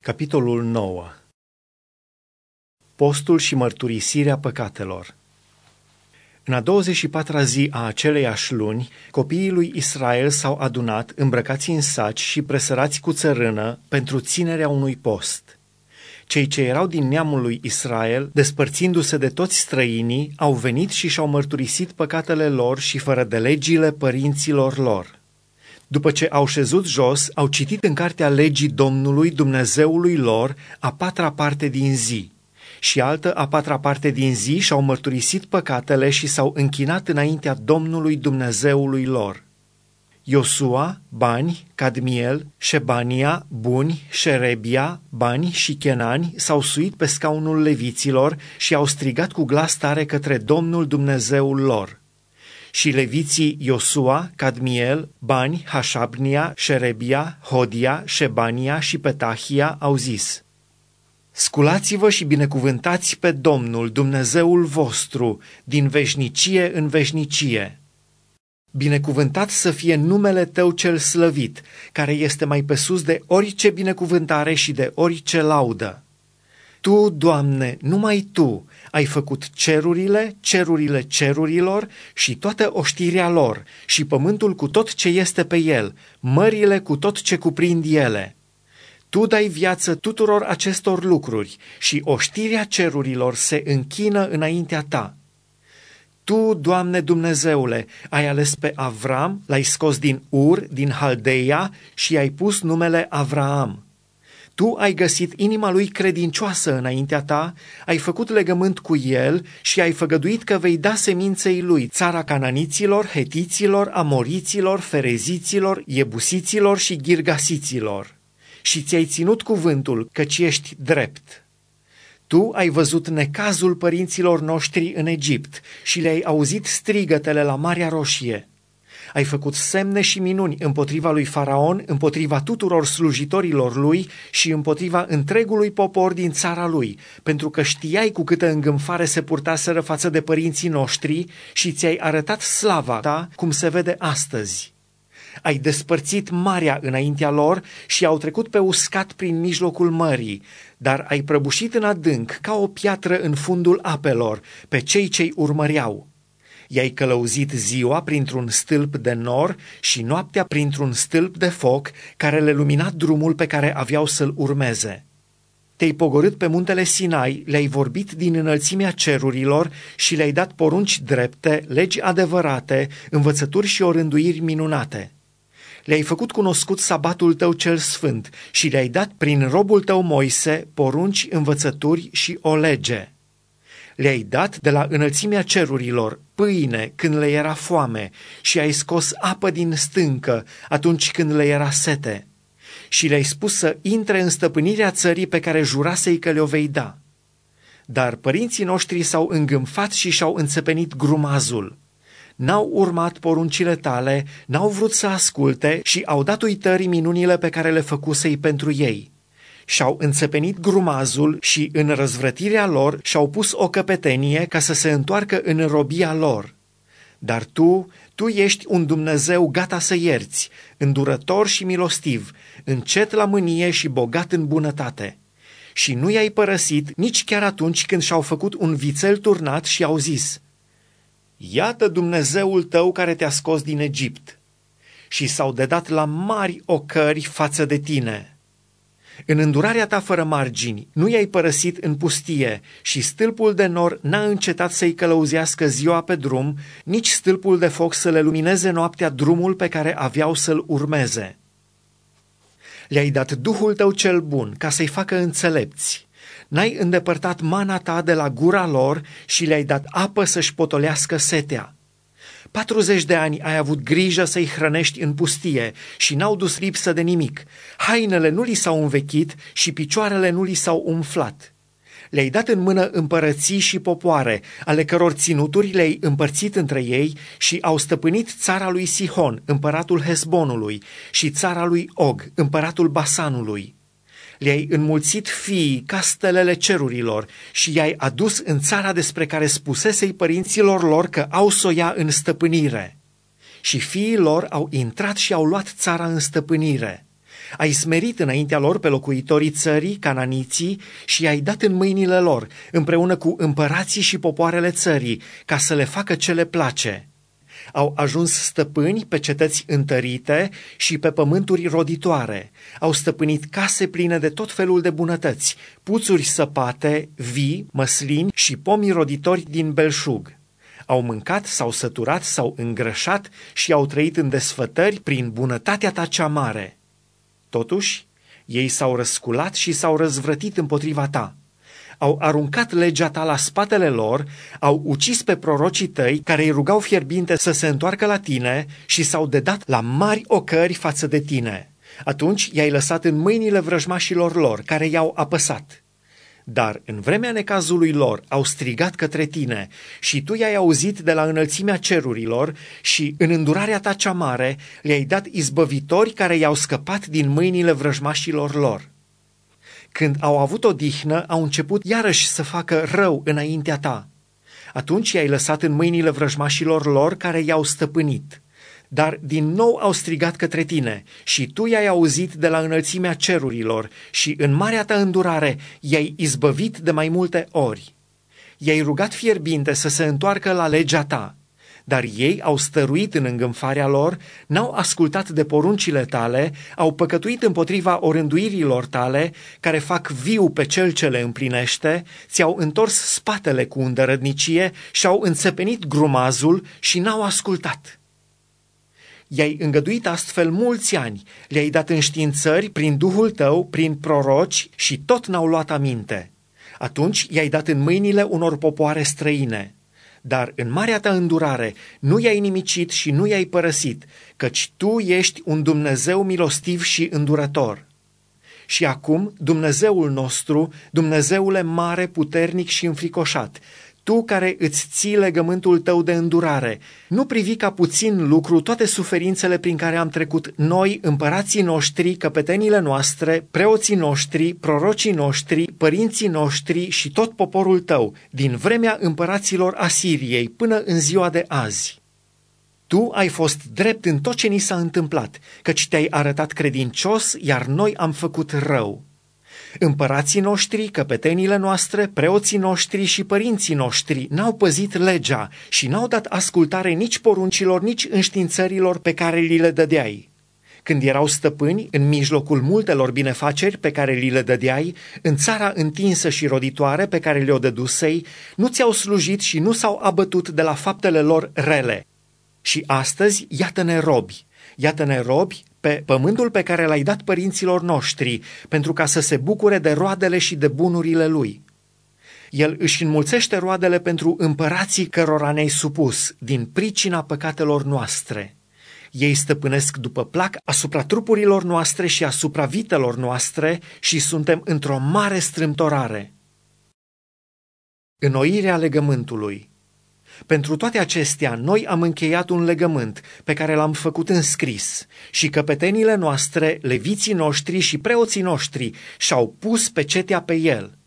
Capitolul 9. Postul și mărturisirea păcatelor. În a 24-a zi a aceleiași luni, copiii lui Israel s-au adunat, îmbrăcați în saci și presărați cu țărână, pentru ținerea unui post. Cei ce erau din neamul lui Israel, despărțindu-se de toți străinii, au venit și și-au mărturisit păcatele lor și fără de legile părinților lor. După ce au șezut jos, au citit în cartea legii Domnului Dumnezeului lor a 4-a parte din zi și altă a 4-a parte din zi și-au mărturisit păcatele și s-au închinat înaintea Domnului Dumnezeului lor. Iosua, Bani, Cadmiel, Șebania, Buni, Șerebia, Bani și Chenani s-au suit pe scaunul leviților și au strigat cu glas tare către Domnul Dumnezeul lor. Și leviții Iosua, Cadmiel, Bani, Hașabnia, Șerebia, Hodia, Șebania și Petahia au zis: Sculați-vă și binecuvântați pe Domnul Dumnezeul vostru din veșnicie în veșnicie. Binecuvântat să fie numele tău cel slăvit, care este mai pe sus de orice binecuvântare și de orice laudă. Tu, Doamne, numai Tu ai făcut cerurile, cerurile cerurilor și toată oștirea lor și pământul cu tot ce este pe el, mările cu tot ce cuprind ele. Tu dai viață tuturor acestor lucruri și oștirea cerurilor se închină înaintea Ta. Tu, Doamne Dumnezeule, ai ales pe Avram, l-ai scos din Ur, din Haldeia și i-ai pus numele Avraam. Tu ai găsit inima lui credincioasă înaintea Ta, ai făcut legământ cu el și ai făgăduit că vei da seminței lui țara cananiților, hetiților, amoriților, fereziților, iebusiților și girgasiților. Și ți-ai ținut cuvântul, căci ești drept. Tu ai văzut necazul părinților noștri în Egipt și le-ai auzit strigătele la Marea Roșie. Ai făcut semne și minuni împotriva lui Faraon, împotriva tuturor slujitorilor lui și împotriva întregului popor din țara lui, pentru că știai cu câtă îngânfare se purtaseră față de părinții noștri și ți-ai arătat slava Ta, cum se vede astăzi. Ai despărțit marea înaintea lor și au trecut pe uscat prin mijlocul mării, dar ai prăbușit în adânc ca o piatră în fundul apelor pe cei ce-i urmăreau. I-ai călăuzit ziua printr-un stâlp de nor și noaptea printr-un stâlp de foc care le lumina drumul pe care aveau să-l urmeze. Te-ai pogorât pe muntele Sinai, le-ai vorbit din înălțimea cerurilor și le-ai dat porunci drepte, legi adevărate, învățături și orânduiri minunate. Le-ai făcut cunoscut sabatul tău cel sfânt și le-ai dat prin robul tău Moise porunci, învățături și o lege. Le-ai dat de la înălțimea cerurilor pâine când le era foame și ai scos apă din stâncă atunci când le era sete. Și le-ai spus să intre în stăpânirea țării pe care jurasei că le-o vei da. Dar părinții noștri s-au îngânfat și și-au înțepenit grumazul. N-au urmat poruncile Tale, n-au vrut să asculte și au dat uitării minunile pe care le făcusei pentru ei. Și-au înțepenit grumazul și în răzvrătirea lor și-au pus o căpetenie ca să se întoarcă în robia lor. Dar Tu ești un Dumnezeu gata să ierți, îndurător și milostiv, încet la mânie și bogat în bunătate. Și nu i-ai părăsit nici chiar atunci când și-au făcut un vițel turnat și au zis: Iată Dumnezeul tău care te-a scos din Egipt. Și s-au dedat la mari ocări față de Tine. În îndurarea Ta fără margini, nu i-ai părăsit în pustie și stâlpul de nor n-a încetat să-i călăuzească ziua pe drum, nici stâlpul de foc să le lumineze noaptea drumul pe care aveau să-l urmeze. Le-ai dat Duhul Tău cel bun ca să-i facă înțelepți. N-ai îndepărtat mana Ta de la gura lor și le-ai dat apă să-și potolească setea. 40 de ani ai avut grijă să-i hrănești în pustie și n-au dus lipsă de nimic. Hainele nu li s-au învechit și picioarele nu li s-au umflat. Le-ai dat în mână împărății și popoare, ale căror ținuturi le-ai împărțit între ei și au stăpânit țara lui Sihon, împăratul Hesbonului, și țara lui Og, împăratul Basanului. Le-ai înmulțit fiii ca stelele cerurilor și i-ai adus în țara despre care spusesei părinților lor că au să o ia în stăpânire. Și fiii lor au intrat și au luat țara în stăpânire. Ai smerit înaintea lor pe locuitorii țării, cananiții, și i-ai dat în mâinile lor, împreună cu împărații și popoarele țării, ca să le facă ce le place. Au ajuns stăpâni pe cetăți întărite și pe pământuri roditoare. Au stăpânit case pline de tot felul de bunătăți, puțuri săpate, vii, măslini și pomi roditori din belșug. Au mâncat, s-au săturat, s-au îngrășat și au trăit în desfătări prin bunătatea ta cea mare. Totuși, ei s-au răsculat și s-au răzvrătit împotriva ta. Au aruncat legea ta la spatele lor, au ucis pe prorocii tăi care îi rugau fierbinte să se întoarcă la tine și s-au dedat la mari ocări față de tine. Atunci i-ai lăsat în mâinile vrăjmașilor lor, care i-au apăsat. Dar în vremea necazului lor au strigat către tine și tu i-ai auzit de la înălțimea cerurilor și în îndurarea ta cea mare le-ai dat izbăvitori care i-au scăpat din mâinile vrăjmașilor lor. Când au avut odihnă, au început iarăși să facă rău înaintea ta. Atunci i-ai lăsat în mâinile vrăjmașilor lor care i-au stăpânit. Dar din nou au strigat către tine și tu i-ai auzit de la înălțimea cerurilor și în marea ta îndurare i-ai izbăvit de mai multe ori. I-ai rugat fierbinte să se întoarcă la legea ta, dar ei au stăruit în îngânfarea lor, n-au ascultat de poruncile tale, au păcătuit împotriva orânduirilor tale, care fac viu pe cel ce le împlinește, ți-au întors spatele cu îndărădnicie și-au înțepenit grumazul și n-au ascultat. I-ai îngăduit astfel mulți ani, le-ai dat înștiințări prin Duhul tău, prin proroci și tot n-au luat aminte. Atunci i-ai dat în mâinile unor popoare străine. Dar în marea ta îndurare nu i-ai nimicit și nu i-ai părăsit, căci tu ești un Dumnezeu milostiv și îndurător. Și acum, Dumnezeul nostru, Dumnezeule mare, puternic și înfricoșat, tu care îți ții legământul tău de îndurare, nu privi ca puțin lucru toate suferințele prin care am trecut noi, împărații noștri, căpetenile noastre, preoții noștri, prorocii noștri, părinții noștri și tot poporul tău, din vremea împăraților Asiriei până în ziua de azi. Tu ai fost drept în tot ce ni s-a întâmplat, căci te-ai arătat credincios, iar noi am făcut rău. Împărații noștri, căpetenile noastre, preoții noștri și părinții noștri n-au păzit legea și n-au dat ascultare nici poruncilor, nici înștiințărilor pe care li le dădeai. Când erau stăpâni, în mijlocul multelor binefaceri pe care li le dădeai, în țara întinsă și roditoare pe care le-o dădusei, nu ți-au slujit și nu s-au abătut de la faptele lor rele. Și astăzi, iată-ne robi pe pământul pe care l-ai dat părinților noștri, pentru ca să se bucure de roadele și de bunurile lui. El își înmulțește roadele pentru împărații cărora ne-ai supus, din pricina păcatelor noastre. Ei stăpânesc după plac asupra trupurilor noastre și asupra vitelor noastre și suntem într-o mare strâmtorare. Înnoirea legământului. Pentru toate acestea, noi am încheiat un legământ pe care l-am făcut în scris și căpetenile noastre, leviții noștri și preoții noștri și-au pus pecetea pe el.